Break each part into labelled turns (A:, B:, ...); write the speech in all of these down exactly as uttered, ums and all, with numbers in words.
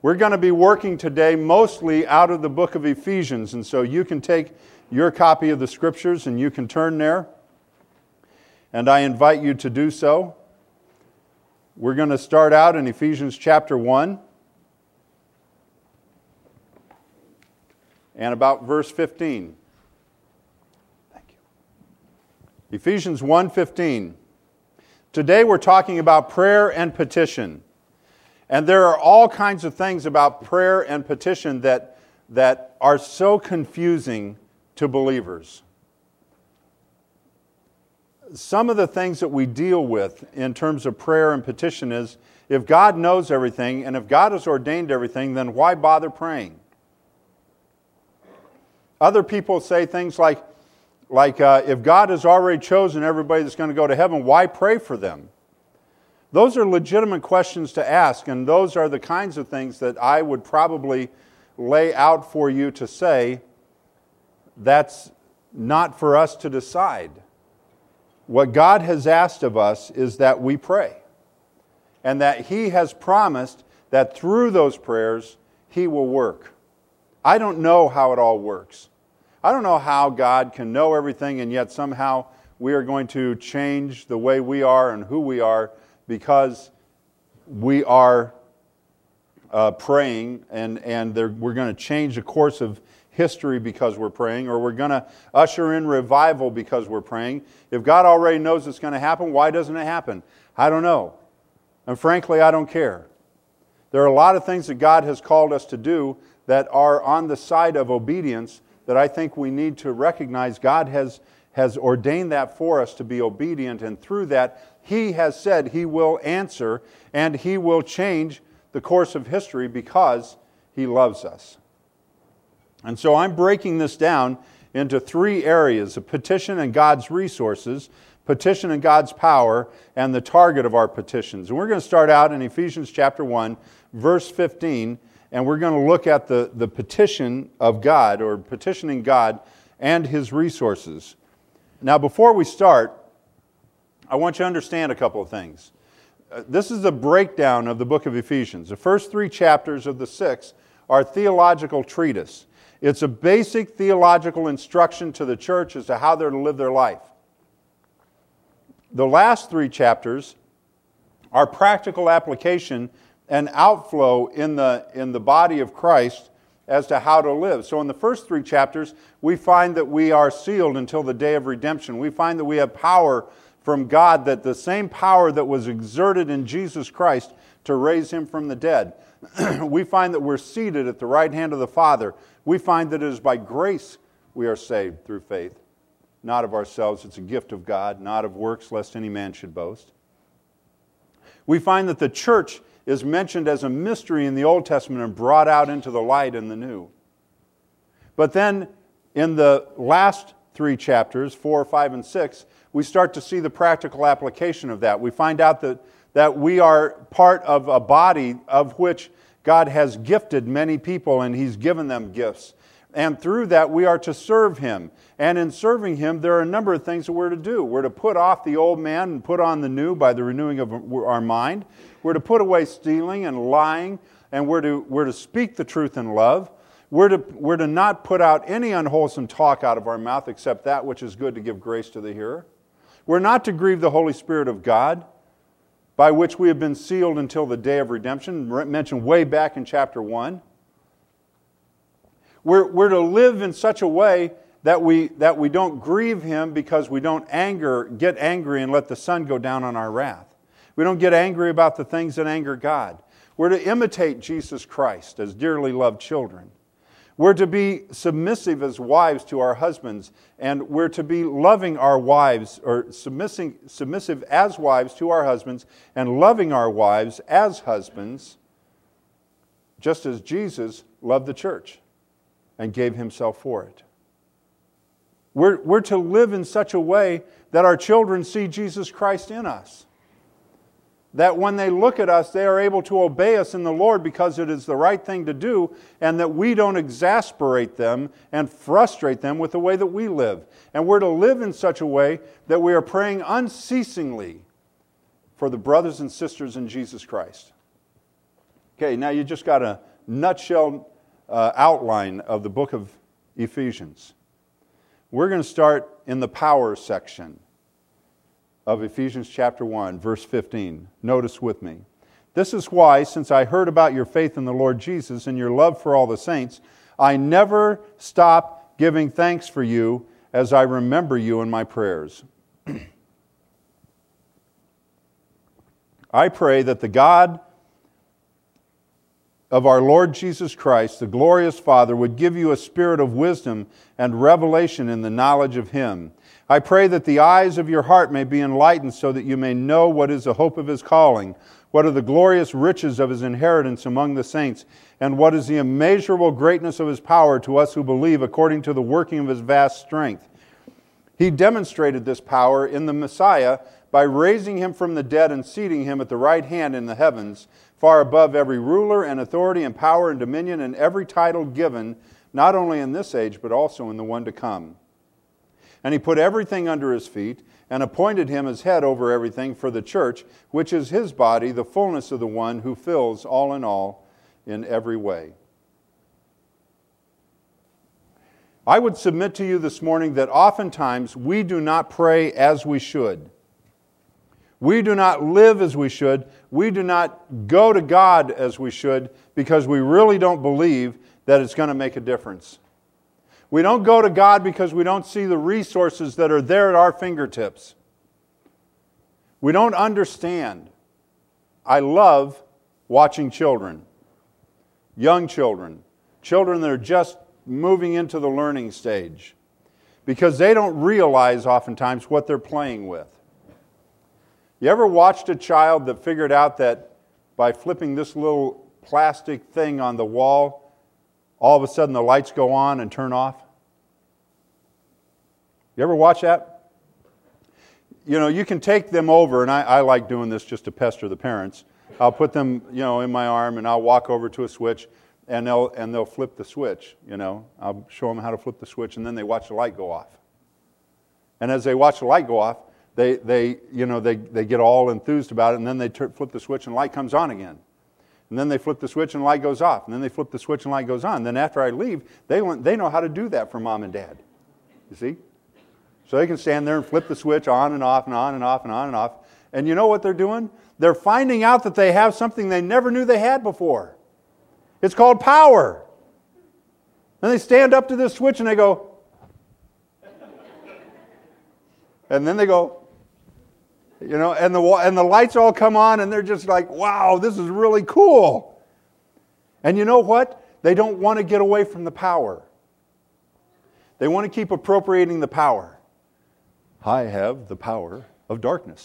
A: We're going to be working today mostly out of the book of Ephesians, and so you can take your copy of the Scriptures and you can turn there, and I invite you to do so. We're going to start out in Ephesians chapter one, and about verse fifteen. Thank you. Ephesians one fifteen. Today we're talking about prayer and petition. And there are all kinds of things about prayer and petition that, that are so confusing to believers. Some of the things that we deal with in terms of prayer and petition is, if God knows everything, and if God has ordained everything, then why bother praying? Other people say things like, like uh, if God has already chosen everybody that's going to go to heaven, why pray for them? Those are legitimate questions to ask, and those are the kinds of things that I would probably lay out for you to say, that's not for us to decide. What God has asked of us is that we pray, and that He has promised that through those prayers, He will work. I don't know how it all works. I don't know how God can know everything, and yet somehow we are going to change the way we are and who we are because we are uh, praying, and, and we're going to change the course of history because we're praying, or we're going to usher in revival because we're praying. If God already knows it's going to happen, why doesn't it happen? I don't know. And frankly, I don't care. There are a lot of things that God has called us to do that are on the side of obedience that I think we need to recognize. God has, has ordained that for us to be obedient, and through that, He has said He will answer and He will change the course of history because He loves us. And so I'm breaking this down into three areas: a petition and God's resources, petition and God's power, and the target of our petitions. And we're going to start out in Ephesians chapter one, verse fifteen, and we're going to look at the, the petition of God, or petitioning God and His resources. Now, before we start, I want you to understand a couple of things. Uh, this is a breakdown of the book of Ephesians. The first three chapters of the six are theological treatise. It's a basic theological instruction to the church as to how they're to live their life. The last three chapters are practical application and outflow in the, in the body of Christ as to how to live. So in the first three chapters, we find that we are sealed until the day of redemption. We find that we have power from God, that the same power that was exerted in Jesus Christ to raise Him from the dead. We find that we're seated at the right hand of the Father. We find that it is by grace we are saved through faith, not of ourselves. It's a gift of God, not of works, lest any man should boast. We find that the church is mentioned as a mystery in the Old Testament and brought out into the light in the New. But then in the last three chapters, four, five, and six, we start to see the practical application of that. We find out that, that we are part of a body of which God has gifted many people, and He's given them gifts. And through that, we are to serve Him. And in serving Him, there are a number of things that we're to do. We're to put off the old man and put on the new by the renewing of our mind. We're to put away stealing and lying, and we're to, we're to speak the truth in love. We're to, we're to not put out any unwholesome talk out of our mouth except that which is good to give grace to the hearer. We're not to grieve the Holy Spirit of God, by which we have been sealed until the day of redemption, mentioned way back in chapter one. We're, we're to live in such a way that we, that we don't grieve Him because we don't anger, get angry and let the sun go down on our wrath. We don't get angry about the things that anger God. We're to imitate Jesus Christ as dearly loved children. We're to be submissive as wives to our husbands, and we're to be loving our wives, or submissing, submissive as wives to our husbands, and loving our wives as husbands, just as Jesus loved the church and gave Himself for it. We're, we're to live in such a way that our children see Jesus Christ in us. That when they look at us, they are able to obey us in the Lord because it is the right thing to do, and that we don't exasperate them and frustrate them with the way that we live. And we're to live in such a way that we are praying unceasingly for the brothers and sisters in Jesus Christ. Okay, now you just got a, nutshell uh, outline of the book of Ephesians. We're going to start in the power section of Ephesians chapter one, verse fifteen. Notice with me. This is why, since I heard about your faith in the Lord Jesus and your love for all the saints, I never stop giving thanks for you as I remember you in my prayers. I pray that the God of our Lord Jesus Christ, the glorious Father, would give you a spirit of wisdom and revelation in the knowledge of Him. I pray that the eyes of your heart may be enlightened so that you may know what is the hope of His calling, what are the glorious riches of His inheritance among the saints, and what is the immeasurable greatness of His power to us who believe according to the working of His vast strength. He demonstrated this power in the Messiah by raising Him from the dead and seating Him at the right hand in the heavens, far above every ruler and authority and power and dominion and every title given, not only in this age but also in the one to come. And He put everything under His feet and appointed Him as head over everything for the church, which is His body, the fullness of the one who fills all in all in every way. I would submit to you this morning that oftentimes we do not pray as we should. We do not live as we should. We do not go to God as we should because we really don't believe that it's going to make a difference. We don't go to God because we don't see the resources that are there at our fingertips. We don't understand. I love watching children, young children, children that are just moving into the learning stage because they don't realize oftentimes what they're playing with. You ever watched a child that figured out that by flipping this little plastic thing on the wall, all of a sudden the lights go on and turn off? You ever watch that? You know, you can take them over, and I, I like doing this just to pester the parents. I'll put them, you know, in my arm, and I'll walk over to a switch, and they'll and they'll flip the switch. You know, I'll show them how to flip the switch, and then they watch the light go off. And as they watch the light go off, They, they, you know, they, they get all enthused about it, and then they tur- flip the switch and the light comes on again. And then they flip the switch and the light goes off. And then they flip the switch and the light goes on. And then after I leave, they, want, they know how to do that for mom and dad. You see? So they can stand there and flip the switch on and off and on and off and on and off. And you know what they're doing? They're finding out that they have something they never knew they had before. It's called power. And they stand up to this switch and they go, and then they go, you know, and the and the lights all come on, and they're just like, wow, this is really cool. And you know what? They don't want to get away from the power. They want to keep appropriating the power. I have the power of darkness.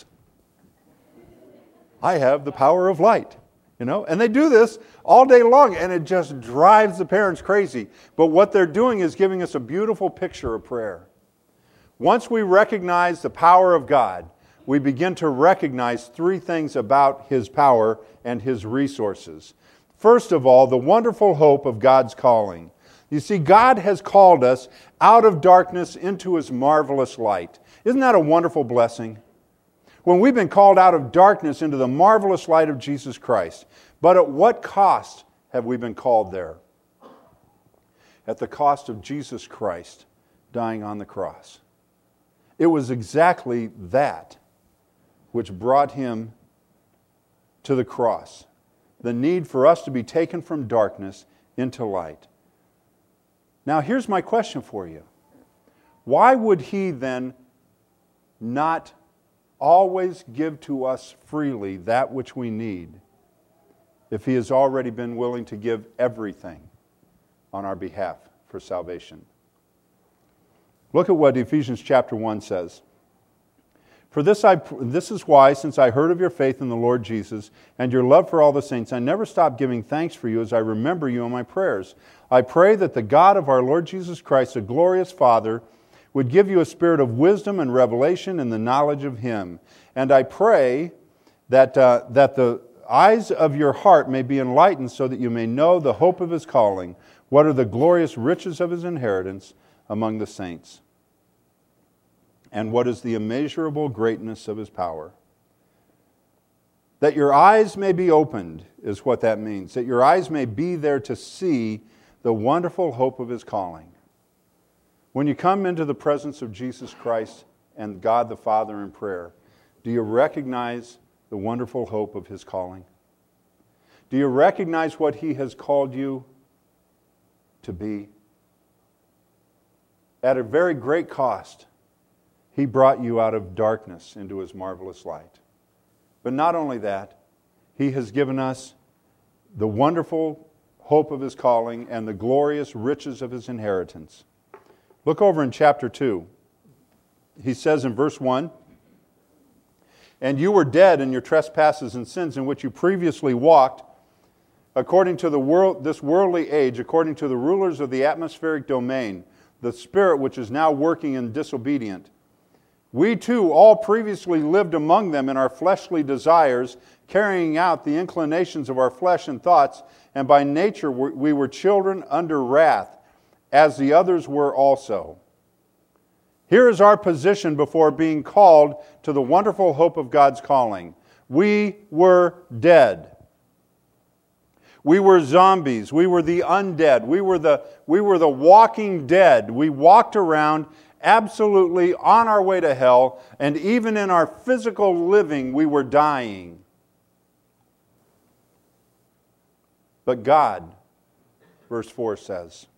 A: I have the power of light. You know, and they do this all day long, and it just drives the parents crazy. But what they're doing is giving us a beautiful picture of prayer. Once we recognize the power of God, we begin to recognize three things about His power and His resources. First of all, the wonderful hope of God's calling. You see, God has called us out of darkness into His marvelous light. Isn't that a wonderful blessing? When we've been called out of darkness into the marvelous light of Jesus Christ. But at what cost have we been called there? At the cost of Jesus Christ dying on the cross. It was exactly that which brought Him to the cross. The need for us to be taken from darkness into light. Now here's my question for you. Why would He then not always give to us freely that which we need if He has already been willing to give everything on our behalf for salvation? Look at what Ephesians chapter one says. For this, I, this is why, since I heard of your faith in the Lord Jesus and your love for all the saints, I never stop giving thanks for you as I remember you in my prayers. I pray that the God of our Lord Jesus Christ, the glorious Father, would give you a spirit of wisdom and revelation in the knowledge of Him. And I pray that, uh, that the eyes of your heart may be enlightened so that you may know the hope of His calling, what are the glorious riches of His inheritance among the saints, and what is the immeasurable greatness of His power. That your eyes may be opened is what that means. That your eyes may be there to see the wonderful hope of His calling. When you come into the presence of Jesus Christ and God the Father in prayer, do you recognize the wonderful hope of His calling? Do you recognize what He has called you to be? At a very great cost, He brought you out of darkness into His marvelous light. But not only that, He has given us the wonderful hope of His calling and the glorious riches of His inheritance. Look over in chapter two. He says in verse one, "And you were dead in your trespasses and sins in which you previously walked, according to the world, this worldly age, according to the rulers of the atmospheric domain, the spirit which is now working in disobedient. We too all previously lived among them in our fleshly desires, carrying out the inclinations of our flesh and thoughts, and by nature we were children under wrath, as the others were also. Here is our position before being called to the wonderful hope of God's calling. We were dead. We were zombies. We were the undead. We were the, we were the walking dead. We walked around absolutely on our way to hell, and even in our physical living, we were dying. But God, verse four says,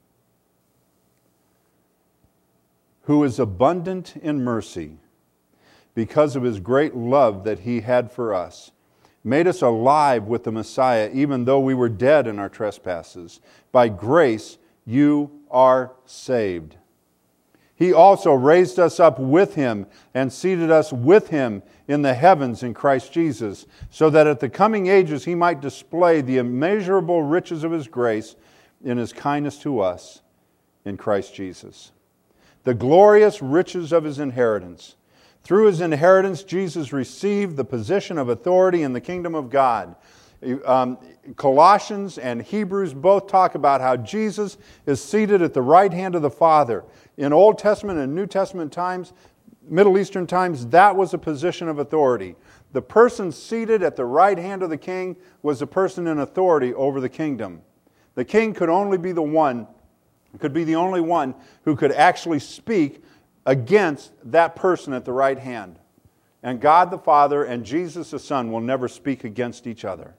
A: who is abundant in mercy, because of His great love that He had for us, made us alive with the Messiah, even though we were dead in our trespasses. By grace you are saved. He also raised us up with Him and seated us with Him in the heavens in Christ Jesus, so that at the coming ages He might display the immeasurable riches of His grace in His kindness to us in Christ Jesus. The glorious riches of His inheritance. Through His inheritance, Jesus received the position of authority in the kingdom of God. Um, Colossians and Hebrews both talk about how Jesus is seated at the right hand of the Father. In Old Testament and New Testament times, Middle Eastern times, that was a position of authority. The person seated at the right hand of the king was the person in authority over the kingdom. The king could only be the one, could be the only one who could actually speak against that person at the right hand. And God the Father and Jesus the Son will never speak against each other.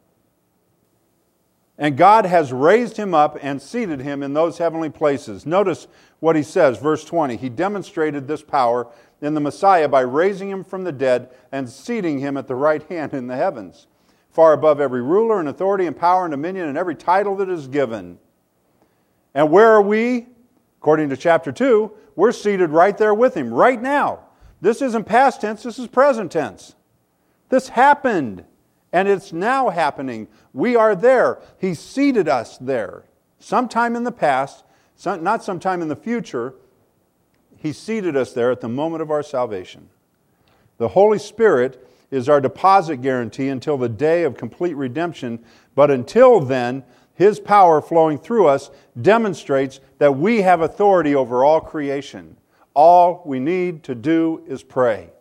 A: And God has raised Him up and seated Him in those heavenly places. Notice what He says, verse twenty. He demonstrated this power in the Messiah by raising Him from the dead and seating Him at the right hand in the heavens, far above every ruler and authority and power and dominion and every title that is given. And where are we? According to chapter two, we're seated right there with Him, right now. This isn't past tense, this is present tense. This happened, and it's now happening. We are there. He seated us there. Sometime in the past, not sometime in the future, He seated us there at the moment of our salvation. The Holy Spirit is our deposit guarantee until the day of complete redemption, but until then, His power flowing through us demonstrates that we have authority over all creation. All we need to do is pray.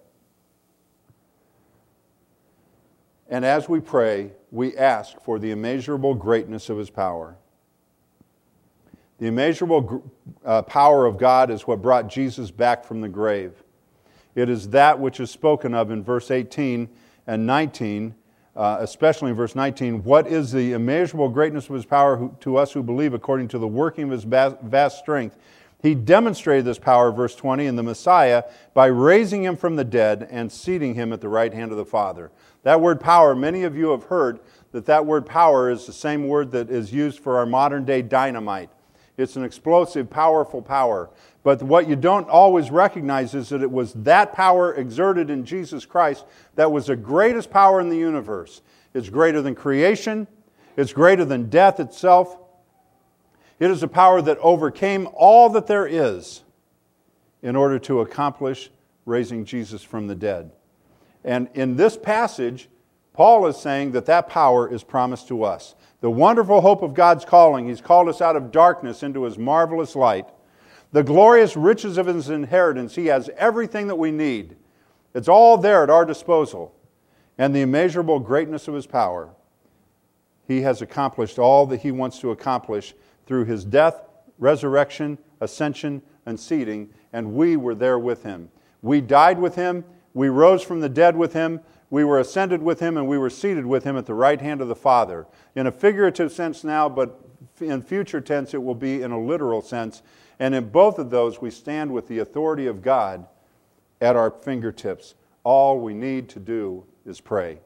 A: And as we pray, we ask for the immeasurable greatness of His power. The immeasurable uh, power of God is what brought Jesus back from the grave. It is that which is spoken of in verse eighteen and nineteen, uh, especially in verse nineteen. What is the immeasurable greatness of His power who, to us who believe, according to the working of His vast strength? He demonstrated this power, verse twenty, in the Messiah by raising Him from the dead and seating Him at the right hand of the Father. That word power, many of you have heard that that word power is the same word that is used for our modern day dynamite. It's an explosive, powerful power. But what you don't always recognize is that it was that power exerted in Jesus Christ that was the greatest power in the universe. It's greater than creation. It's greater than death itself. It is a power that overcame all that there is in order to accomplish raising Jesus from the dead. And in this passage, Paul is saying that that power is promised to us. The wonderful hope of God's calling. He's called us out of darkness into His marvelous light. The glorious riches of His inheritance. He has everything that we need. It's all there at our disposal. and the immeasurable greatness of His power, He has accomplished all that He wants to accomplish through His death, resurrection, ascension, and seating, and we were there with Him. We died with Him, we rose from the dead with Him, we were ascended with Him, and we were seated with Him at the right hand of the Father. In a figurative sense now, but in future tense it will be in a literal sense. And in both of those we stand with the authority of God at our fingertips. All we need to do is pray.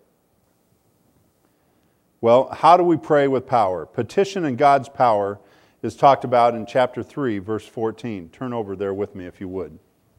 A: Well, how do we pray with power? Petition in God's power is talked about in chapter three, verse fourteen. Turn over there with me if you would.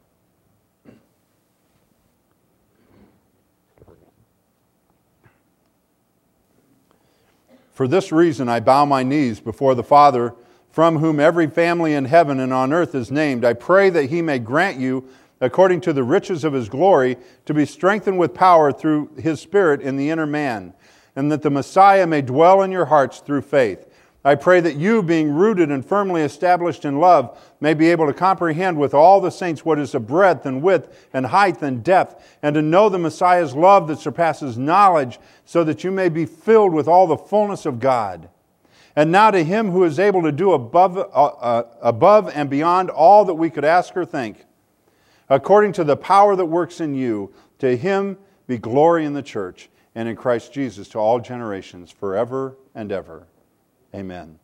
A: For this reason I bow my knees before the Father, from whom every family in heaven and on earth is named. I pray that He may grant you, according to the riches of His glory, to be strengthened with power through His Spirit in the inner man, and that the Messiah may dwell in your hearts through faith. I pray that you, being rooted and firmly established in love, may be able to comprehend with all the saints what is the breadth and width and height and depth, and to know the Messiah's love that surpasses knowledge, so that you may be filled with all the fullness of God. And now to Him who is able to do above, uh, uh, above and beyond all that we could ask or think, according to the power that works in you, to Him be glory in the church and in Christ Jesus to all generations, forever and ever. Amen.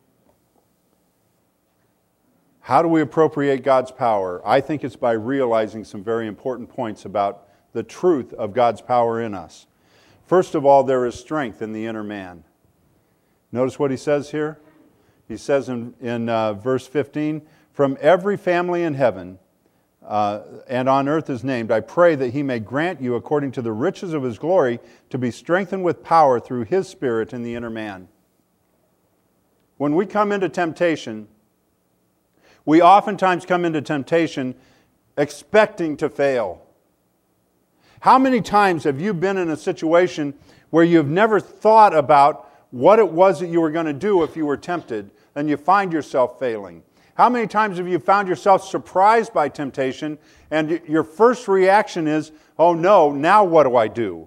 A: How do we appropriate God's power? I think it's by realizing some very important points about the truth of God's power in us. First of all, there is strength in the inner man. Notice what he says here. He says in, in uh, verse fifteen, from every family in heaven uh, and on earth is named, I pray that He may grant you, according to the riches of His glory, to be strengthened with power through His Spirit in the inner man. When we come into temptation, we oftentimes come into temptation expecting to fail. How many times have you been in a situation where you've never thought about what it was that you were going to do if you were tempted, and you find yourself failing? How many times have you found yourself surprised by temptation, and your first reaction is, oh no, now what do I do?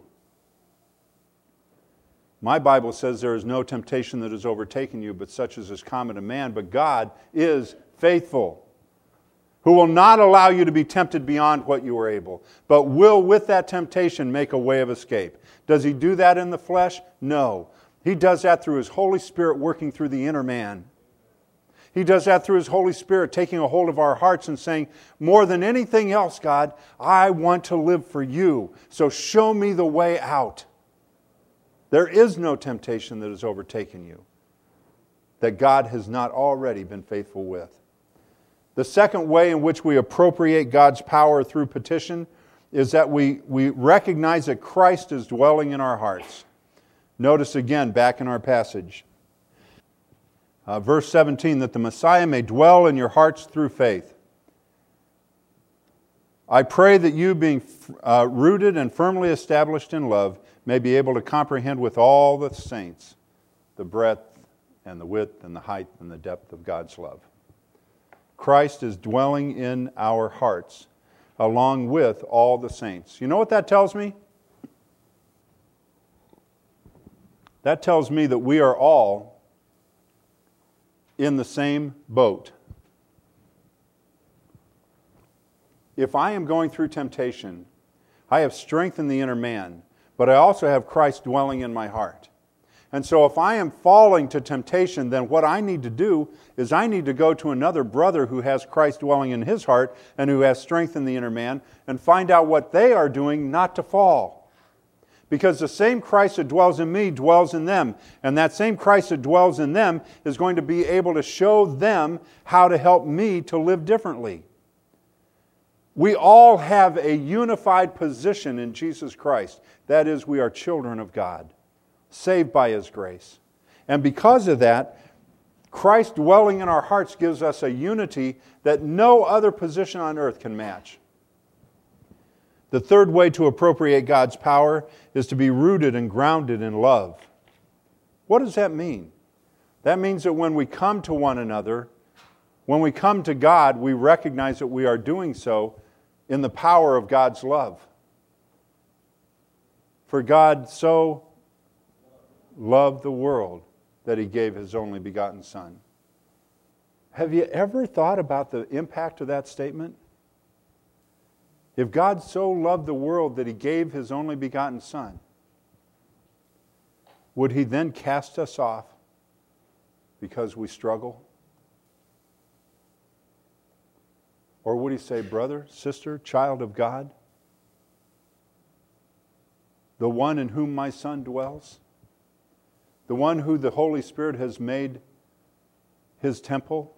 A: My Bible says there is no temptation that has overtaken you, but such as is common to man. But God is faithful, who will not allow you to be tempted beyond what you are able, but will with that temptation make a way of escape. Does He do that in the flesh? No. He does that through His Holy Spirit working through the inner man. He does that through His Holy Spirit taking a hold of our hearts and saying, more than anything else, God, I want to live for You, so show me the way out. There is no temptation that has overtaken you that God has not already been faithful with. The second way in which we appropriate God's power through petition is that we, we recognize that Christ is dwelling in our hearts. Notice again back in our passage, uh, verse seventeen, that the Messiah may dwell in your hearts through faith. I pray that you, being uh, rooted and firmly established in love, may be able to comprehend with all the saints the breadth and the width and the height and the depth of God's love. Christ is dwelling in our hearts along with all the saints. You know what that tells me? That tells me that we are all in the same boat. If I am going through temptation, I have strength in the inner man, but I also have Christ dwelling in my heart. And so if I am falling to temptation, then what I need to do is I need to go to another brother who has Christ dwelling in his heart and who has strength in the inner man and find out what they are doing not to fall. Because the same Christ that dwells in me dwells in them. And that same Christ that dwells in them is going to be able to show them how to help me to live differently. We all have a unified position in Jesus Christ. That is, we are children of God, saved by His grace. And because of that, Christ dwelling in our hearts gives us a unity that no other position on earth can match. The third way to appropriate God's power is to be rooted and grounded in love. What does that mean? That means that when we come to one another, when we come to God, we recognize that we are doing so in the power of God's love. For God so loved the world that He gave His only begotten Son. Have you ever thought about the impact of that statement? If God so loved the world that He gave His only begotten Son, would He then cast us off because we struggle? Or would He say, brother, sister, child of God, the one in whom my Son dwells, the one who the Holy Spirit has made His temple,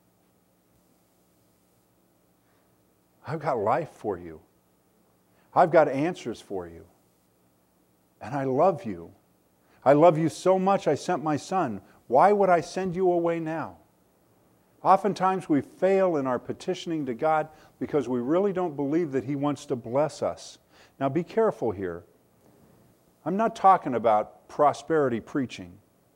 A: I've got life for you. I've got answers for you. And I love you. I love you so much I sent my Son. Why would I send you away now? Oftentimes we fail in our petitioning to God because we really don't believe that He wants to bless us. Now be careful here. I'm not talking about prosperity preaching.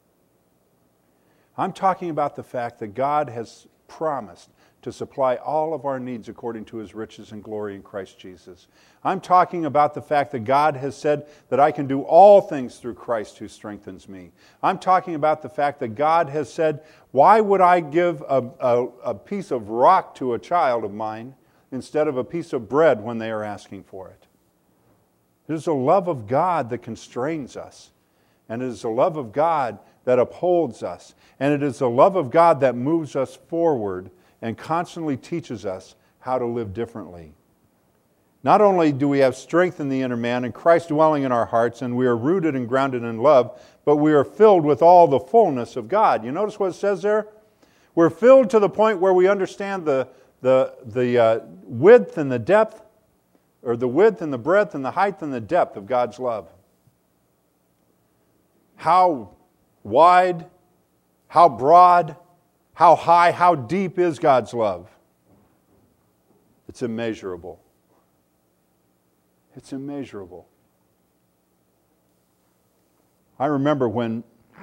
A: I'm talking about the fact that God has promised to supply all of our needs according to His riches and glory in Christ Jesus. I'm talking about the fact that God has said that I can do all things through Christ who strengthens me. I'm talking about the fact that God has said, why would I give a, a, a piece of rock to a child of mine instead of a piece of bread when they are asking for it? It is the love of God that constrains us. And it is the love of God that upholds us. And it is the love of God that moves us forward and constantly teaches us how to live differently. Not only do we have strength in the inner man and Christ dwelling in our hearts, and we are rooted and grounded in love, but we are filled with all the fullness of God. You notice what it says there? We're filled to the point where we understand the, the, the uh, width and the depth, or the width and the breadth and the height and the depth of God's love. How wide, how broad, how high, how deep is God's love? It's immeasurable. It's immeasurable. I remember when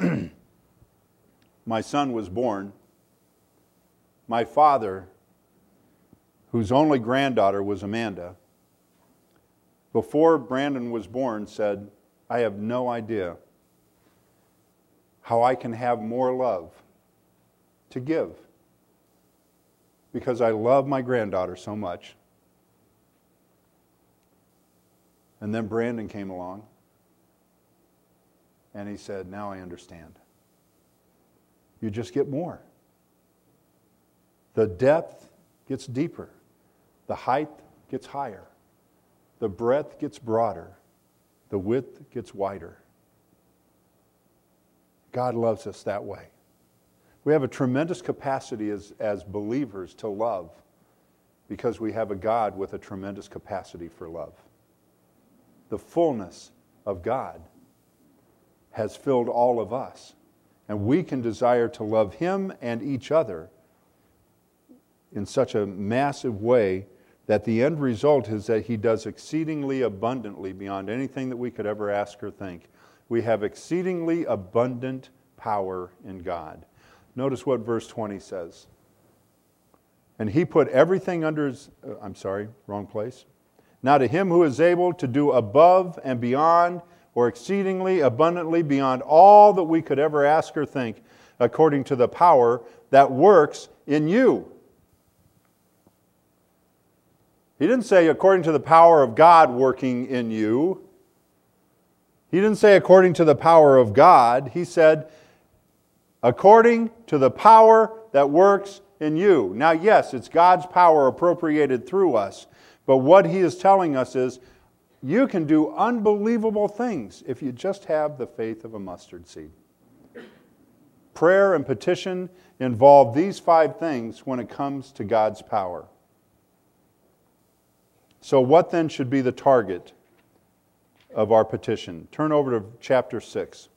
A: my son was born, my father, whose only granddaughter was Amanda, before Brandon was born, said, I have no idea how I can have more love to give because I love my granddaughter so much. And then Brandon came along and he said, now I understand. You just get more. The depth gets deeper. The height gets higher. The breadth gets broader. The width gets wider. God loves us that way. We have a tremendous capacity as, as believers to love because we have a God with a tremendous capacity for love. The fullness of God has filled all of us, and we can desire to love Him and each other in such a massive way that the end result is that He does exceedingly abundantly beyond anything that we could ever ask or think. We have exceedingly abundant power in God. Notice what verse twenty says. And He put everything under His... Uh, I'm sorry, wrong place. Now to Him who is able to do above and beyond, or exceedingly abundantly beyond all that we could ever ask or think, according to the power that works in you. He didn't say according to the power of God working in you. He didn't say according to the power of God. He said according to the power that works in you. Now, yes, it's God's power appropriated through us. But what He is telling us is you can do unbelievable things if you just have the faith of a mustard seed. Prayer and petition involve these five things when it comes to God's power. So what then should be the target of our petition? Turn over to chapter six.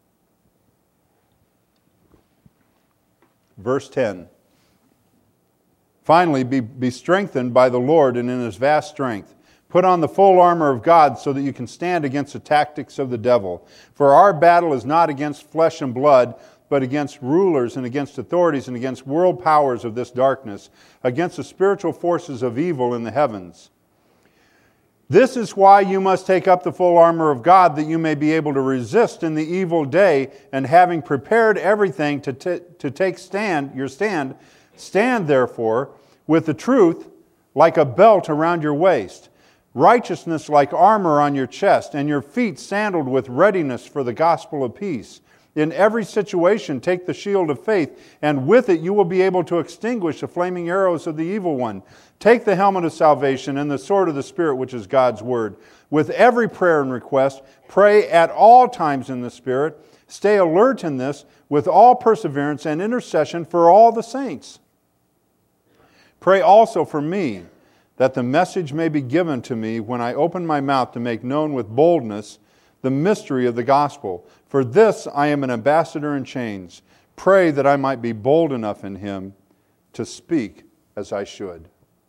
A: Verse ten. Finally, be, be strengthened by the Lord and in His vast strength. Put on the full armor of God so that you can stand against the tactics of the devil. For our battle is not against flesh and blood, but against rulers and against authorities and against world powers of this darkness, against the spiritual forces of evil in the heavens. This is why you must take up the full armor of God, that you may be able to resist in the evil day, and having prepared everything to, t- to take stand, your stand, stand therefore with the truth like a belt around your waist, righteousness like armor on your chest, and your feet sandaled with readiness for the gospel of peace. In every situation, take the shield of faith, and with it you will be able to extinguish the flaming arrows of the evil one. Take the helmet of salvation and the sword of the Spirit, which is God's word. With every prayer and request, pray at all times in the Spirit. Stay alert in this with all perseverance and intercession for all the saints. Pray also for me, that the message may be given to me when I open my mouth to make known with boldness the mystery of the gospel. For this I am an ambassador in chains. Pray that I might be bold enough in him to speak as I should.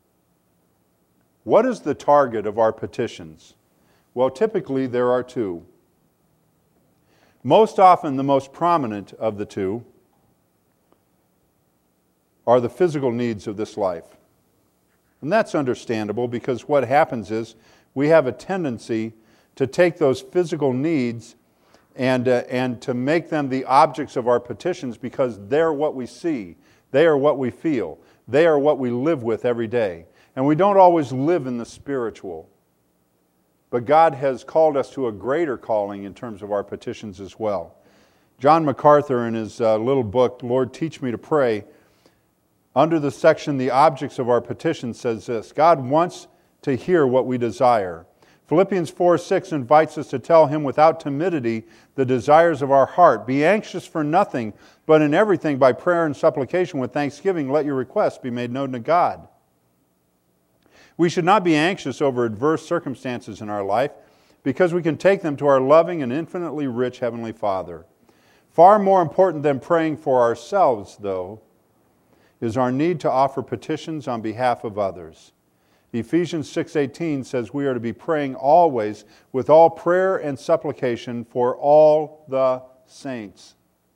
A: What is the target of our petitions? Well, typically there are two. Most often the most prominent of the two are the physical needs of this life. And that's understandable, because what happens is we have a tendency to take those physical needs and, uh, and to make them the objects of our petitions, because they're what we see. They are what we feel. They are what we live with every day. And we don't always live in the spiritual. But God has called us to a greater calling in terms of our petitions as well. John MacArthur, in his uh, little book, Lord, Teach Me to Pray, under the section, The Objects of Our Petition, says this: God wants to hear what we desire. Philippians four six invites us to tell Him without timidity the desires of our heart. Be anxious for nothing, but in everything by prayer and supplication with thanksgiving let your requests be made known to God. We should not be anxious over adverse circumstances in our life, because we can take them to our loving and infinitely rich Heavenly Father. Far more important than praying for ourselves, though, is our need to offer petitions on behalf of others. Ephesians six eighteen says we are to be praying always with all prayer and supplication for all the saints.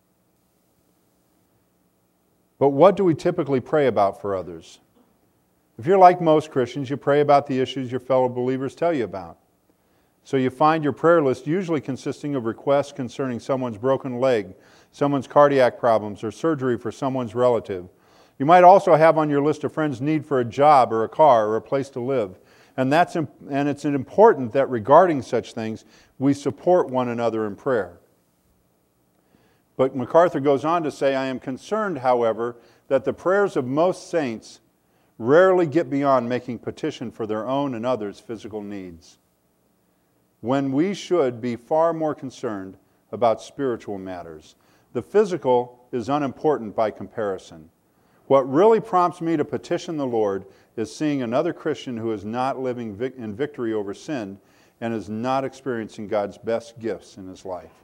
A: But what do we typically pray about for others? If you're like most Christians, you pray about the issues your fellow believers tell you about. So you find your prayer list usually consisting of requests concerning someone's broken leg, someone's cardiac problems, or surgery for someone's relative. You might also have on your list a friend's need for a job or a car or a place to live. And that's and it's important that regarding such things, we support one another in prayer. But MacArthur goes on to say, I am concerned, however, that the prayers of most saints rarely get beyond making petition for their own and others' physical needs, when we should be far more concerned about spiritual matters. The physical is unimportant by comparison. What really prompts me to petition the Lord is seeing another Christian who is not living vic- in victory over sin and is not experiencing God's best gifts in his life.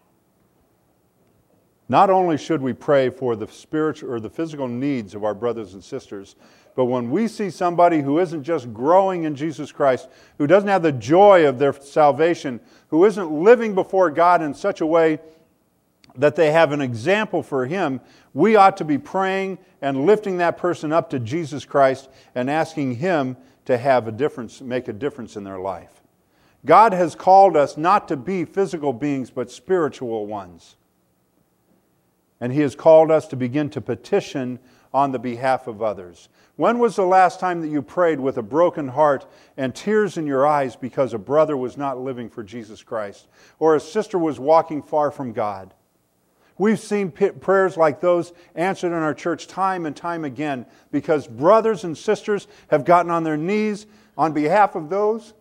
A: Not only should we pray for the spiritual or the physical needs of our brothers and sisters, but when we see somebody who isn't just growing in Jesus Christ, who doesn't have the joy of their salvation, who isn't living before God in such a way that they have an example for Him, we ought to be praying and lifting that person up to Jesus Christ and asking Him to have a difference, make a difference in their life. God has called us not to be physical beings, but spiritual ones. And He has called us to begin to petition on the behalf of others. When was the last time that you prayed with a broken heart and tears in your eyes because a brother was not living for Jesus Christ, or a sister was walking far from God? We've seen prayers like those answered in our church time and time again, because brothers and sisters have gotten on their knees on behalf of those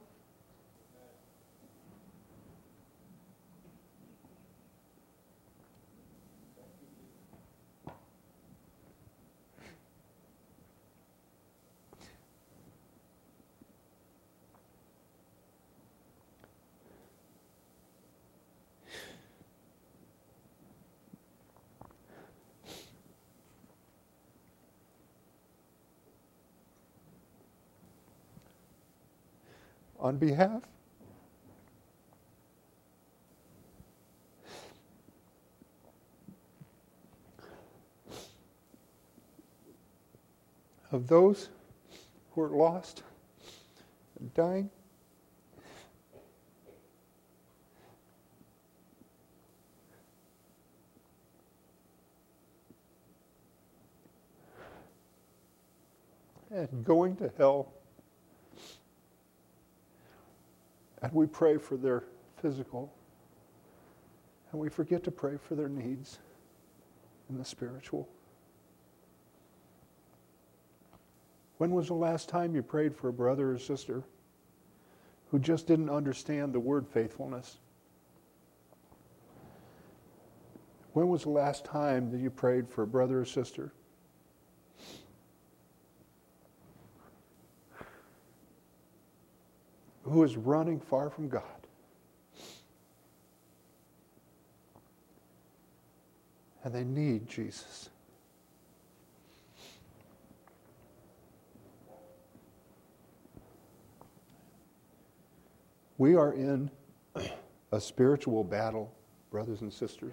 A: on behalf of those who are lost and dying. and going to hell. And we pray for their physical, and we forget to pray for their needs in the spiritual. When was the last time you prayed for a brother or sister who just didn't understand the word faithfulness? When was the last time that you prayed for a brother or sister who is running far from God? And they need Jesus. We are in a spiritual battle, brothers and sisters.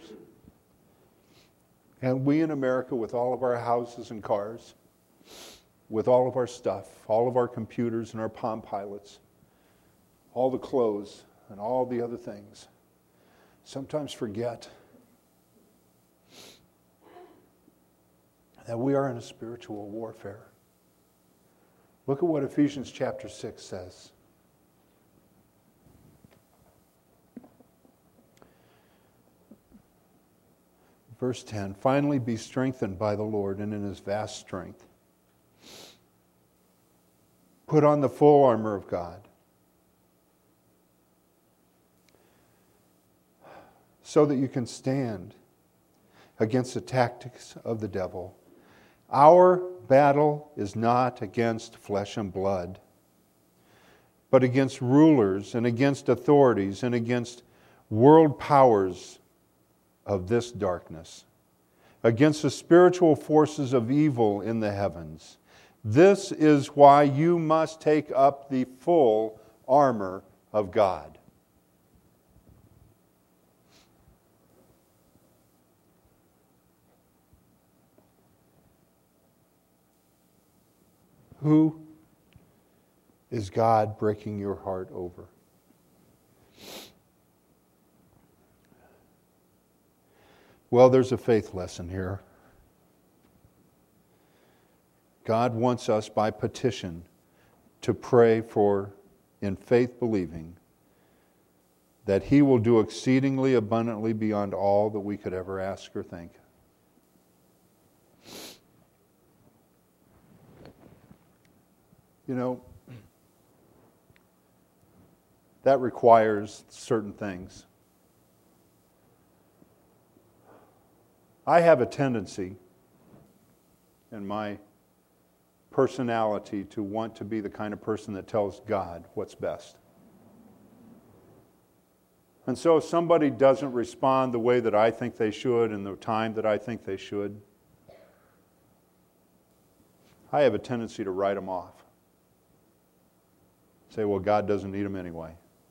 A: And we in America, with all of our houses and cars, with all of our stuff, all of our computers and our Palm Pilots, all the clothes and all the other things, sometimes forget that we are in a spiritual warfare. Look at what Ephesians chapter six says. Verse ten, finally be strengthened by the Lord and in his vast strength. Put on the full armor of God, so that you can stand against the tactics of the devil. Our battle is not against flesh and blood, but against rulers and against authorities and against world powers of this darkness, against the spiritual forces of evil in the heavens. This is why you must take up the full armor of God. Who is God breaking your heart over? Well, there's a faith lesson here. God wants us by petition to pray for, in faith believing, that He will do exceedingly abundantly beyond all that we could ever ask or think. You know, that requires certain things. I have a tendency in my personality to want to be the kind of person that tells God what's best. And so if somebody doesn't respond the way that I think they should in the time that I think they should, I have a tendency to write them off. Say, well, God doesn't need them anyway.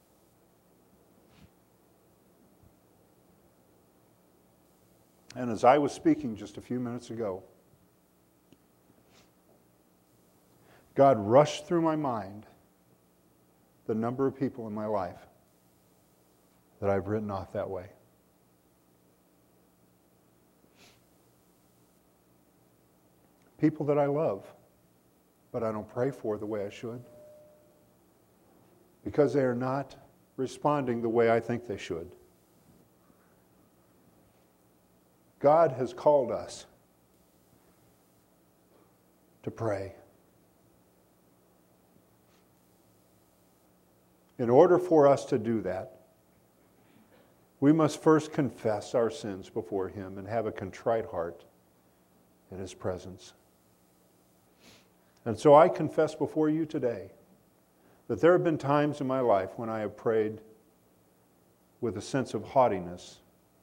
A: And as I was speaking just a few minutes ago, God rushed through my mind the number of people in my life that I've written off that way. People that I love, but I don't pray for the way I should, because they are not responding the way I think they should. God has called us to pray. In order for us to do that, we must first confess our sins before Him and have a contrite heart in His presence. And so I confess before you today that there have been times in my life when I have prayed with a sense of haughtiness.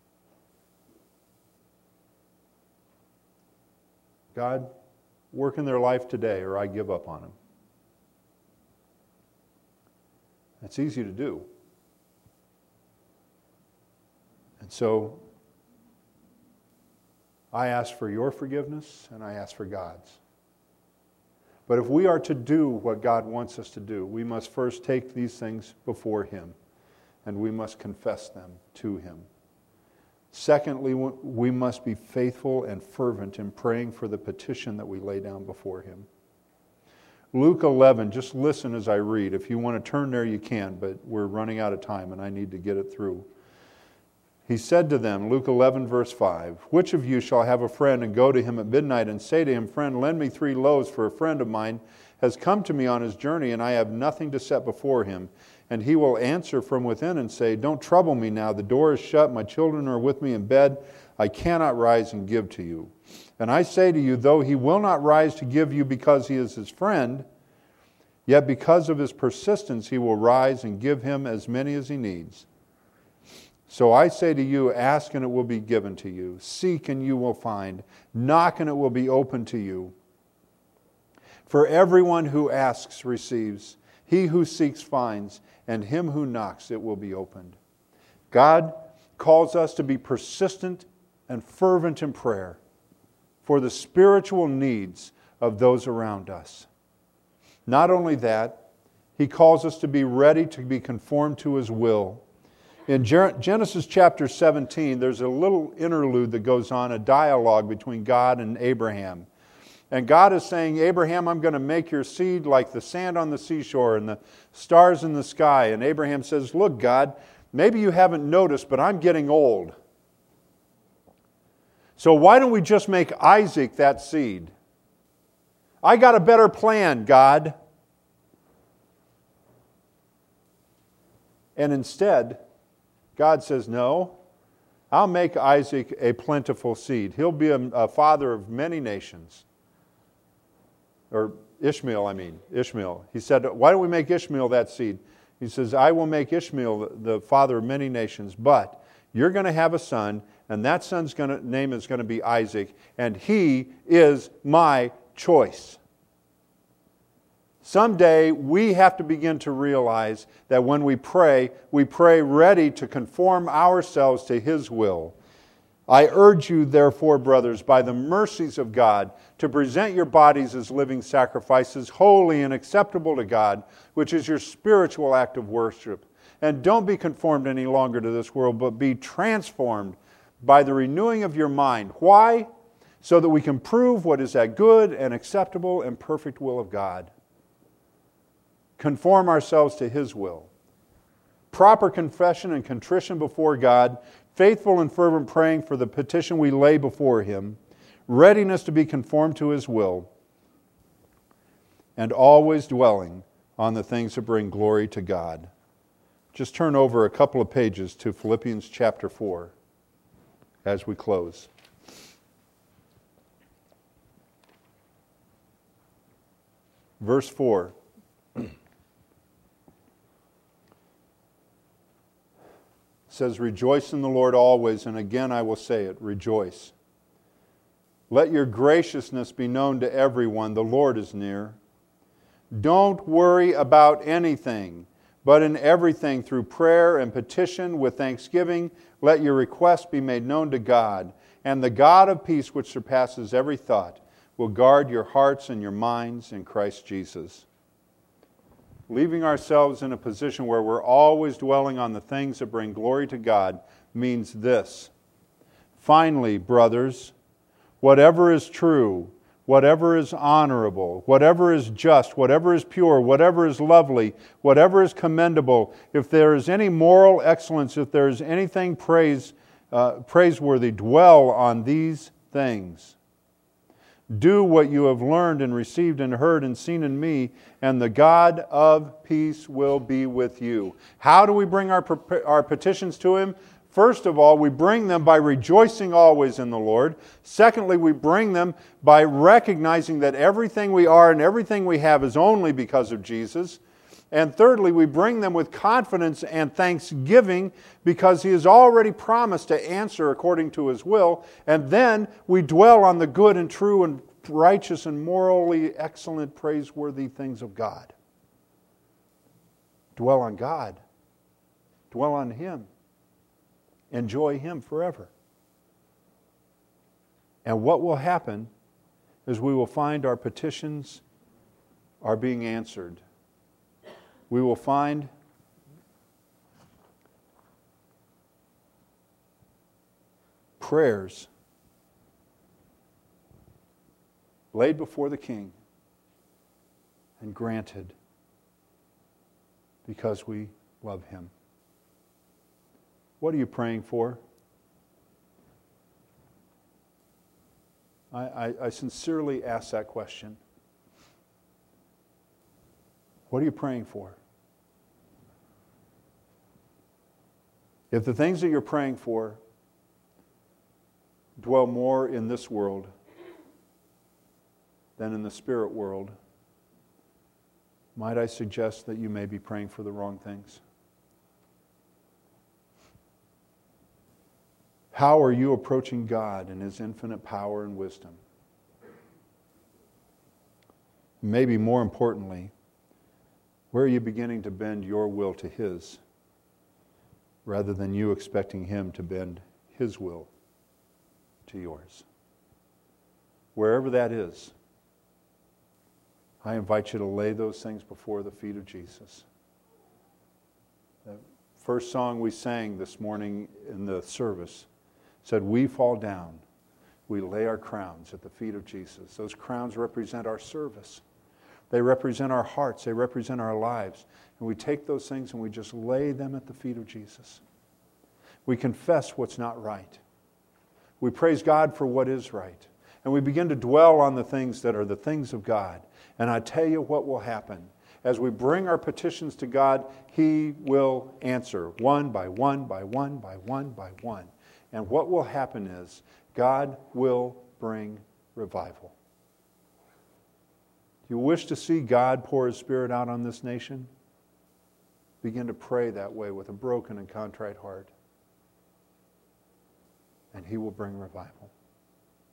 A: God, work in their life today or I give up on them. It's easy to do. And so I ask for your forgiveness and I ask for God's. But if we are to do what God wants us to do, we must first take these things before Him and we must confess them to Him. Secondly, we must be faithful and fervent in praying for the petition that we lay down before Him. Luke eleven, just listen as I read. If you want to turn there, you can, but we're running out of time and I need to get it through. He said to them, Luke eleven, verse five, "Which of you shall have a friend and go to him at midnight and say to him, 'Friend, lend me three loaves, for a friend of mine has come to me on his journey, and I have nothing to set before him.' And he will answer from within and say, 'Don't trouble me now. The door is shut. My children are with me in bed. I cannot rise and give to you.' And I say to you, though he will not rise to give you because he is his friend, yet because of his persistence he will rise and give him as many as he needs. So I say to you, ask and it will be given to you. Seek and you will find. Knock and it will be opened to you. For everyone who asks receives. He who seeks finds. And him who knocks it will be opened." God calls us to be persistent and fervent in prayer for the spiritual needs of those around us. Not only that, He calls us to be ready to be conformed to His will. In Genesis chapter seventeen, there's a little interlude that goes on, a dialogue between God and Abraham. And God is saying, "Abraham, I'm going to make your seed like the sand on the seashore and the stars in the sky." And Abraham says, "Look, God, maybe you haven't noticed, but I'm getting old. So why don't we just make Isaac that seed? I got a better plan, God." And instead, God says, "No, I'll make Isaac a plentiful seed. He'll be a, a father of many nations." Or Ishmael, I mean, Ishmael. He said, "Why don't we make Ishmael that seed?" He says, "I will make Ishmael the father of many nations, but you're going to have a son, and that son's gonna, name is going to be Isaac, and he is my choice." Someday we have to begin to realize that when we pray, we pray ready to conform ourselves to His will. "I urge you, therefore, brothers, by the mercies of God, to present your bodies as living sacrifices, holy and acceptable to God, which is your spiritual act of worship. And don't be conformed any longer to this world, but be transformed by the renewing of your mind." Why? So that we can prove what is that good and acceptable and perfect will of God. Conform ourselves to His will. Proper confession and contrition before God, faithful and fervent praying for the petition we lay before Him, readiness to be conformed to His will, and always dwelling on the things that bring glory to God. Just turn over a couple of pages to Philippians chapter four as we close. Verse four. Says, "Rejoice in the Lord always, and again I will say it, rejoice. Let your graciousness be known to everyone, the Lord is near. Don't worry about anything, but in everything through prayer and petition with thanksgiving, let your requests be made known to God, and the God of peace which surpasses every thought will guard your hearts and your minds in Christ Jesus." Leaving ourselves in a position where we're always dwelling on the things that bring glory to God means this. "Finally, brothers, whatever is true, whatever is honorable, whatever is just, whatever is pure, whatever is lovely, whatever is commendable, if there is any moral excellence, if there is anything praise, uh, praiseworthy, dwell on these things. Do what you have learned and received and heard and seen in me, and the God of peace will be with you." How do we bring our, our petitions to Him? First of all, we bring them by rejoicing always in the Lord. Secondly, we bring them by recognizing that everything we are and everything we have is only because of Jesus. And thirdly, we bring them with confidence and thanksgiving because He has already promised to answer according to His will. And then we dwell on the good and true and righteous and morally excellent, praiseworthy things of God. Dwell on God. Dwell on Him. Enjoy Him forever. And what will happen is we will find our petitions are being answered. We will find prayers laid before the King. and granted because we love Him. What are you praying for? I, I, I sincerely ask that question. What are you praying for? If the things that you're praying for dwell more in this world than in the spirit world, might I suggest that you may be praying for the wrong things? How are you approaching God in His infinite power and wisdom? Maybe more importantly, where are you beginning to bend your will to His rather than you expecting Him to bend His will to yours? Wherever that is, I invite you to lay those things before the feet of Jesus. The first song we sang this morning in the service said, "We fall down, we lay our crowns at the feet of Jesus." Those crowns represent our service. They represent our hearts. They represent our lives. And we take those things and we just lay them at the feet of Jesus. We confess what's not right. We praise God for what is right. And we begin to dwell on the things that are the things of God. And I tell you what will happen. As we bring our petitions to God, He will answer one by one, by one, by one, by one. And what will happen is God will bring revival. Do you wish to see God pour His Spirit out on this nation? Begin to pray that way with a broken and contrite heart. And He will bring revival.